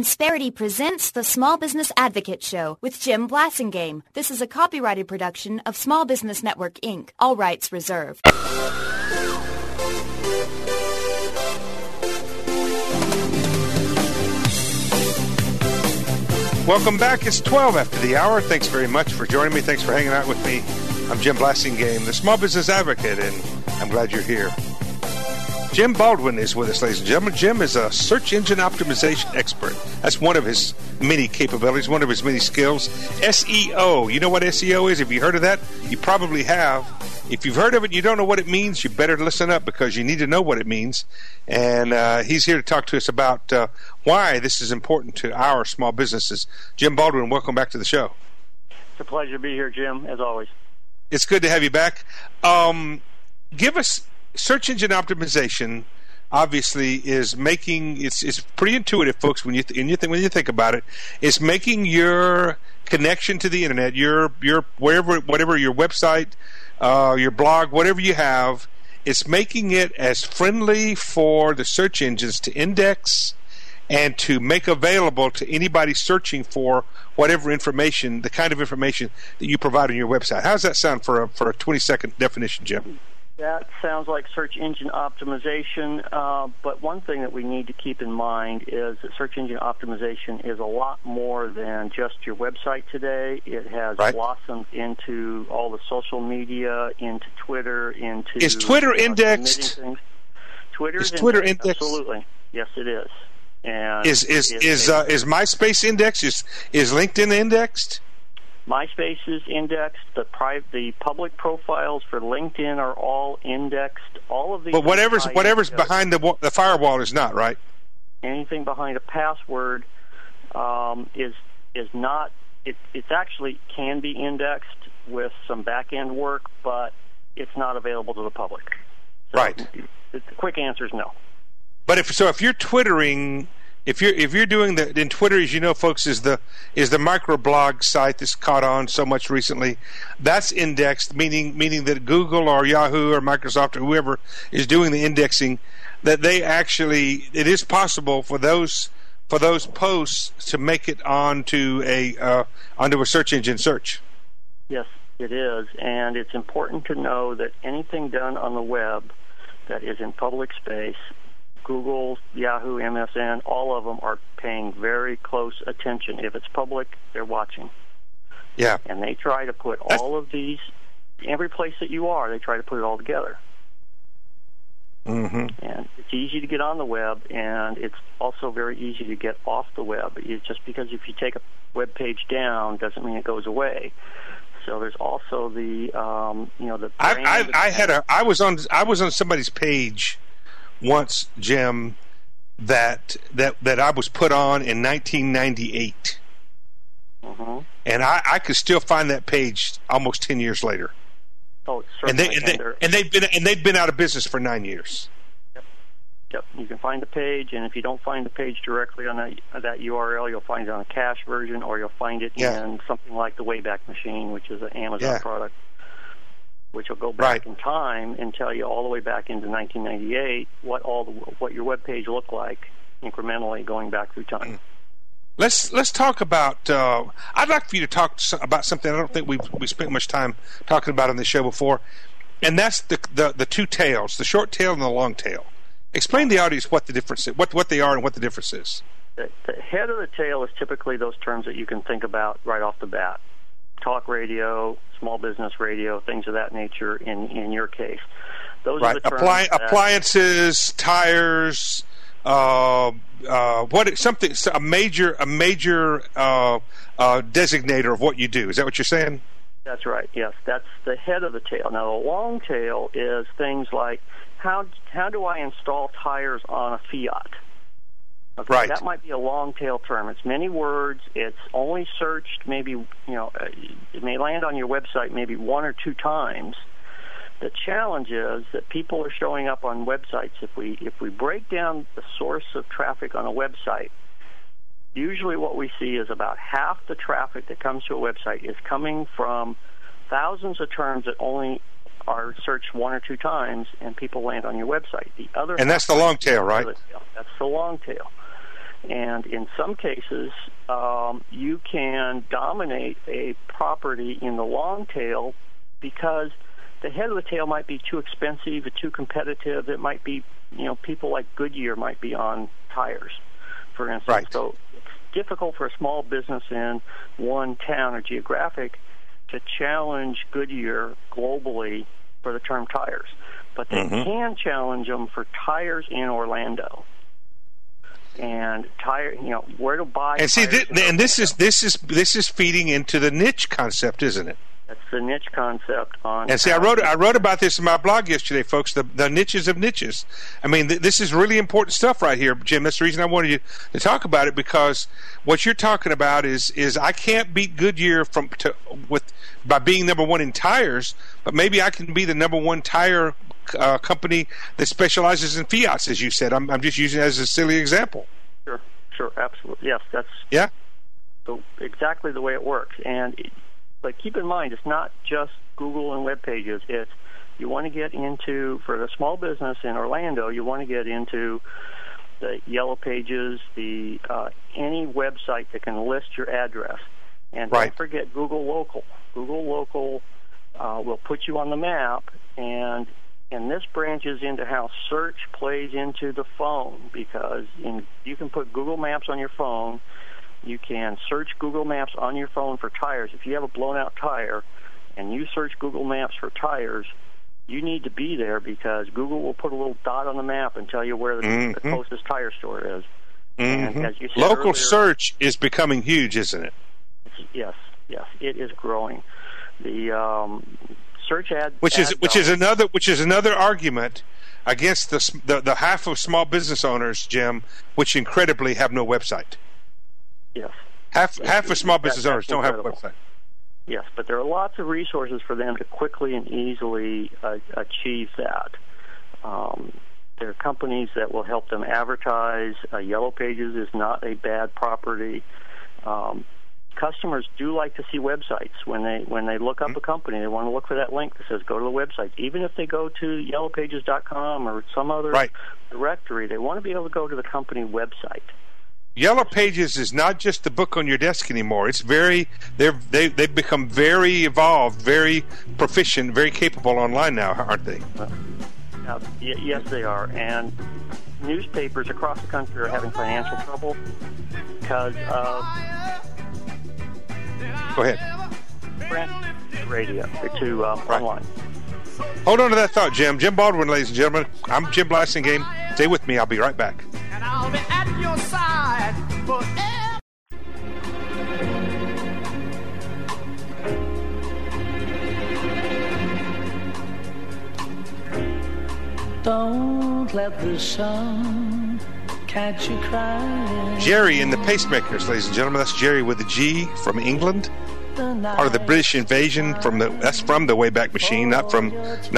Insperity presents the Small Business Advocate Show with Jim Blasingame. This is a copyrighted production of Small Business Network, Inc. All rights reserved. Welcome back. It's 12 after the hour. Thanks very much for joining me. Thanks for hanging out with me. I'm Jim Blasingame, the Small Business Advocate, and I'm glad you're here. Jim Baldwin is with us, ladies and gentlemen. Jim is a search engine optimization expert. That's one of his many capabilities, one of his many skills. SEO. You know what SEO is? Have you heard of that? You probably have. If you've heard of it and you don't know what it means, you better listen up because you need to know what it means. And he's here to talk to us about why this is important to our small businesses. Jim Baldwin, welcome back to the show. It's a pleasure to be here, Jim, as always. It's good to have you back. Give us search engine optimization. Obviously, is making it's pretty intuitive, folks. When you think about it, it's making your connection to the internet, your whatever your website, your blog, whatever you have, it's making it as friendly for the search engines to index and to make available to anybody searching for whatever information, the kind of information that you provide on your website. How does that sound for a 20-second definition, Jim? That sounds like search engine optimization, but one thing that we need to keep in mind is that search engine optimization is a lot more than just your website today. It has blossomed into all the social media, into Twitter, into... Is Twitter indexed? Is Twitter indexed? Absolutely. Yes, it is. And is MySpace indexed? Is LinkedIn indexed? MySpace is indexed. The public profiles for LinkedIn are all indexed. All of these. But whatever's behind the firewall is not, right? Anything behind a password is not. It's actually can be indexed with some back end work, but it's not available to the public. So right. The quick answer is no. But if you're twittering. If you're doing in Twitter, as you know, folks, is the microblog site that's caught on so much recently. That's indexed, meaning that Google or Yahoo or Microsoft or whoever is doing the indexing, that they actually it is possible for those posts to make it onto a search engine search. Yes, it is, and it's important to know that anything done on the web that is in public space. Google, Yahoo, MSN, all of them are paying very close attention. If it's public, they're watching. Yeah. And they try to put all of these, every place that you are, they try to put it all together. Mm-hmm. And it's easy to get on the web, and it's also very easy to get off the web. It's just because if you take a web page down doesn't mean it goes away. So there's also the, the. I was on somebody's page once, Jim, that I was put on in 1998, and I could still find that page almost 10 years later. Oh, certainly. And they'd been out of business for 9 years. Yep. You can find the page, and if you don't find the page directly on that URL, you'll find it on a cache version, or you'll find it in something like the Wayback Machine, which is an Amazon product, which will go back in time and tell you all the way back into 1998 what your web page looked like incrementally going back through time. Let's talk about. I'd like for you to talk about something I don't think we spent much time talking about on the show before, and that's the two tails, the short tail and the long tail. Explain to the audience what the difference is, what they are, and what the difference is. The head of the tail is typically those terms that you can think about right off the bat. Talk radio, small business radio, things of that nature. In your case, those are the terms. Appliances, tires, a major designator of what you do. Is that what you're saying? That's right. Yes, that's the head of the tail. Now, the long tail is things like how do I install tires on a Fiat? Okay, right. That might be a long tail term. It's many words. It's only searched maybe, it may land on your website maybe one or two times. The challenge is that people are showing up on websites. If we break down the source of traffic on a website, usually what we see is about half the traffic that comes to a website is coming from thousands of terms that only are searched one or two times, and people land on your website. The other, and that's the long tail, right? That's the long tail. And in some cases, you can dominate a property in the long tail because the head of the tail might be too expensive or too competitive. It might be, people like Goodyear might be on tires, for instance. Right. So it's difficult for a small business in one town or geographic to challenge Goodyear globally for the term tires. But they can challenge them for tires in Orlando. And where to buy. And see, this is feeding into the niche concept, isn't it? That's the niche concept on. And see, I wrote about this in my blog yesterday, folks. The niches of niches. I mean, this is really important stuff right here, Jim. That's the reason I wanted you to talk about it, because what you're talking about is I can't beat Goodyear by being number one in tires, but maybe I can be the number one tire company that specializes in Fiats, as you said. I'm just using it as a silly example. Sure, absolutely. Yes, that's exactly the way it works. But keep in mind, it's not just Google and web pages. It's you want to get into, for the small business in Orlando, you want to get into the Yellow Pages, the any website that can list your address. And don't forget Google Local. Google Local will put you on the map, and this branches into how search plays into the phone, because you can put Google Maps on your phone. You can search Google Maps on your phone for tires. If you have a blown-out tire and you search Google Maps for tires, you need to be there, because Google will put a little dot on the map and tell you where the closest tire store is. And as you said local earlier, search is becoming huge, isn't it? Yes, it is growing. The search ad, which is another argument against the half of small business owners, Jim, which incredibly have no website. Yes. Half of small business owners don't have a website. Yes, but there are lots of resources for them to quickly and easily achieve that. There are companies that will help them advertise. Yellow Pages is not a bad property. Customers do like to see websites. When they look up a company, they want to look for that link that says go to the website. Even if they go to yellowpages.com or some other directory, they want to be able to go to the company website. Yellow Pages is not just the book on your desk anymore. It's they've become very evolved, very proficient, very capable online now, aren't they? Yes, they are. And newspapers across the country are having financial trouble because of Go ahead. print, radio, to online. Hold on to that thought, Jim. Jim Baldwin, ladies and gentlemen. I'm Jim Blasingame. Stay with me. I'll be right back. And I'll be at your side forever. Don't let the sun catch you crying. Jerry in the Pacemakers, ladies and gentlemen. That's Jerry with a G from England. Part of the British invasion from the Wayback Machine, not from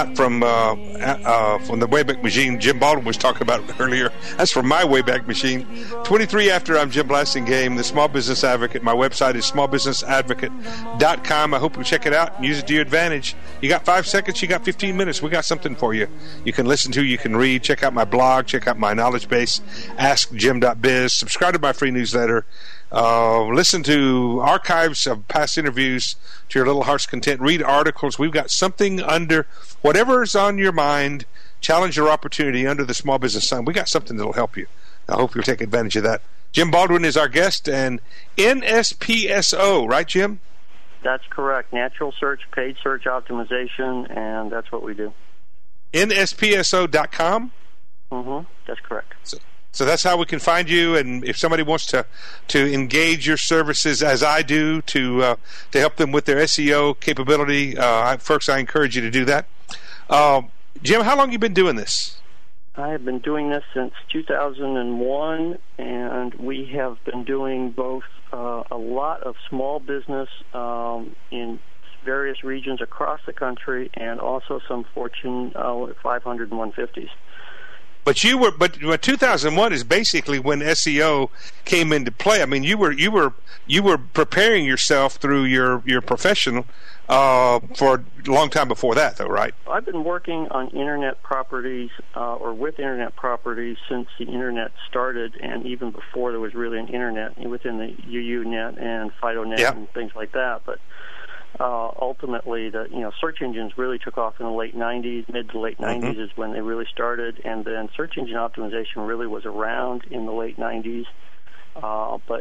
the Wayback Machine Jim Baldwin was talking about earlier. That's from my Wayback Machine. 23 after. I'm Jim Blasingame, the Small Business Advocate. My website is smallbusinessadvocate.com. I hope you check it out and use it to your advantage. You got 5 seconds, you got 15 minutes. We got something for you. You can listen to, you can read, check out my blog, check out my knowledge base, askjim.biz, subscribe to my free newsletter. Listen to archives of past interviews to your little heart's content. Read articles. We've got something under whatever's on your mind. Challenge your opportunity under the Small Business Sun. We got something that'll help you. I hope you'll take advantage of that. Jim Baldwin is our guest, and NSPSO, right, Jim? That's correct. Natural search, paid search optimization, and that's what we do. NSPSO.com? That's correct. So that's how we can find you, and if somebody wants to engage your services, as I do, to help them with their SEO capability, first I encourage you to do that. Jim, how long have you been doing this? I have been doing this since 2001, and we have been doing both a lot of small business in various regions across the country, and also some Fortune 500 and 150s. But 2001 is basically when SEO came into play. I mean, you were preparing yourself through your professional for a long time before that, though, right? I've been working on internet properties or with internet properties since the internet started, and even before there was really an internet within the UUNet and FidoNet and things like that. But ultimately, search engines really took off in the late 90s. Mid to late 90s is when they really started, and then search engine optimization really was around in the late 90s. But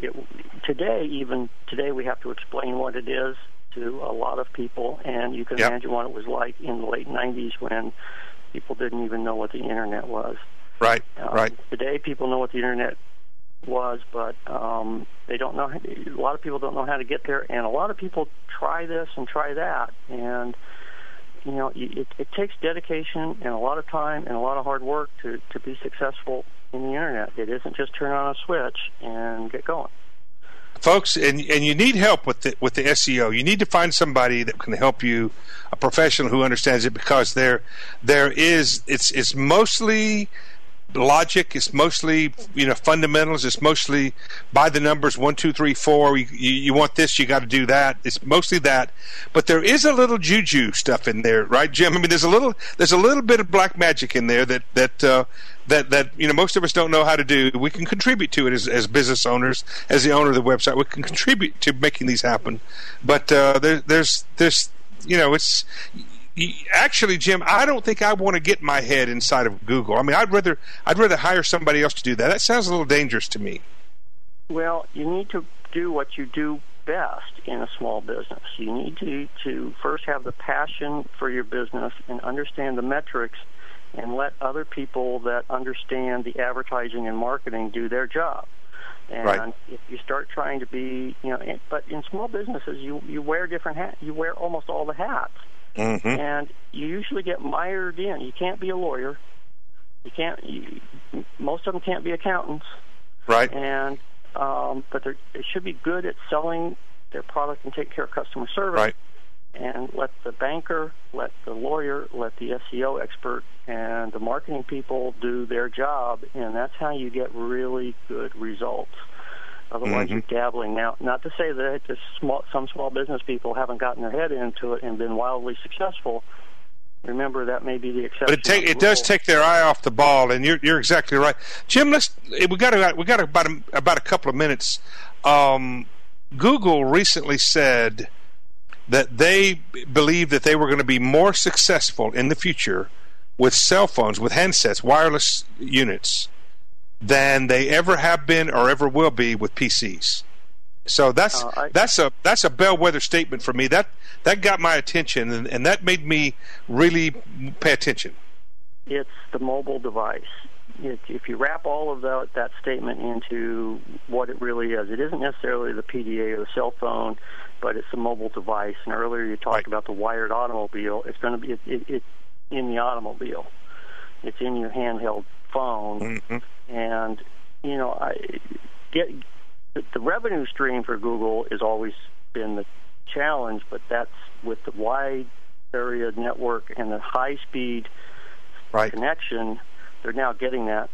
today we have to explain what it is to a lot of people, and you can imagine what it was like in the late 90s when people didn't even know what the internet was. Right. Today, people know what the internet was, but they don't know. A lot of people don't know how to get there, and a lot of people try this and try that, and it takes dedication and a lot of time and a lot of hard work to be successful in the internet. It isn't just turn on a switch and get going. Folks, and you need help with the SEO. You need to find somebody that can help you, a professional who understands it, because it's mostly logic, it's mostly fundamentals, it's mostly by the numbers 1, 2, 3, 4. You want this, you got to do that. It's mostly that, but there is a little juju stuff in there, right, Jim? I mean, there's a little bit of black magic in there that most of us don't know how to do. We can contribute to it as business owners, as the owner of the website. We can contribute to making these happen, but there's it's. Actually, Jim, I don't think I want to get my head inside of Google. I mean, I'd rather hire somebody else to do that. That sounds a little dangerous to me. Well, you need to do what you do best in a small business. You need to first have the passion for your business and understand the metrics, and let other people that understand the advertising and marketing do their job. And if you start trying to be, but in small businesses, you wear different hats. You wear almost all the hats. And you usually get mired in. You can't be a lawyer. Most of them can't be accountants. Right. And but they should be good at selling their product and take care of customer service. Right. And let the banker, let the lawyer, let the SEO expert, and the marketing people do their job, and that's how you get really good results. Otherwise, you're dabbling. Now, not to say that some small business people haven't gotten their head into it and been wildly successful. Remember, that may be the exception. But it does take their eye off the ball, and you're exactly right, Jim. We got about a couple of minutes. Google recently said that they believe that they were going to be more successful in the future with cell phones, with handsets, wireless units, than they ever have been or ever will be with PCs. So that's a bellwether statement for me. That got my attention, and that made me really pay attention. It's the mobile device. If you wrap all of that statement into what it really is, it isn't necessarily the PDA or the cell phone, but it's the mobile device. And earlier you talked about the wired automobile. It's going to be it's in the automobile. It's in your handheld phone. And the revenue stream for Google has always been the challenge, but that's with the wide area network and the high speed connection. They're now getting that.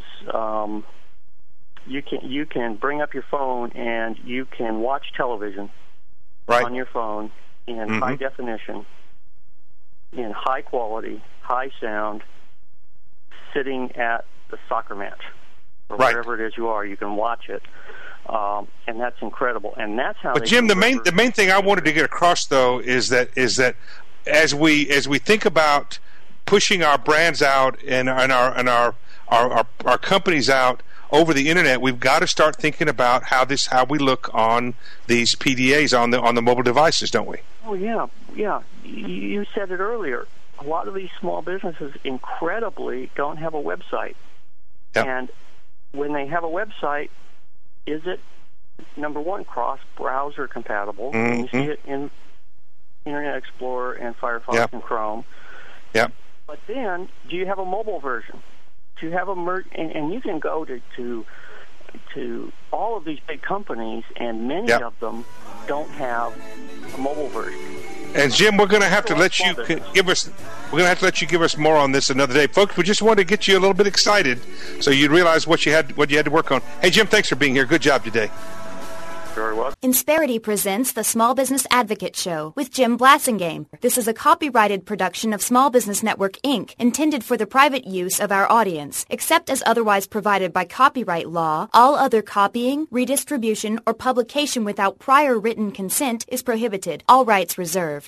You can bring up your phone and you can watch television on your phone in high definition, in high quality, high sound, sitting at the soccer match or wherever it is you are. You can watch it, and that's incredible. And that's how. But Jim, the main thing I wanted to get across though is that as we think about pushing our brands out and our companies out over the internet, we've got to start thinking about how we look on these PDAs on the mobile devices, don't we? Oh yeah. You said it earlier. A lot of these small businesses, incredibly, don't have a website. Yep. And when they have a website, is it, number one, cross-browser compatible? You see it in Internet Explorer and Firefox and Chrome. Yep. But then, do you have a mobile version? Do you have and you can go to all of these big companies, and many of them don't have a mobile version. And Jim, we're going to have to let you give us. We're going to have to let you give us more on this another day, folks. We just wanted to get you a little bit excited, so you realize what you had to work on. Hey, Jim, thanks for being here. Good job today. Very well. Insperity presents the Small Business Advocate Show with Jim Blasingame. This is a copyrighted production of Small Business Network, Inc., intended for the private use of our audience. Except as otherwise provided by copyright law, all other copying, redistribution, or publication without prior written consent is prohibited. All rights reserved.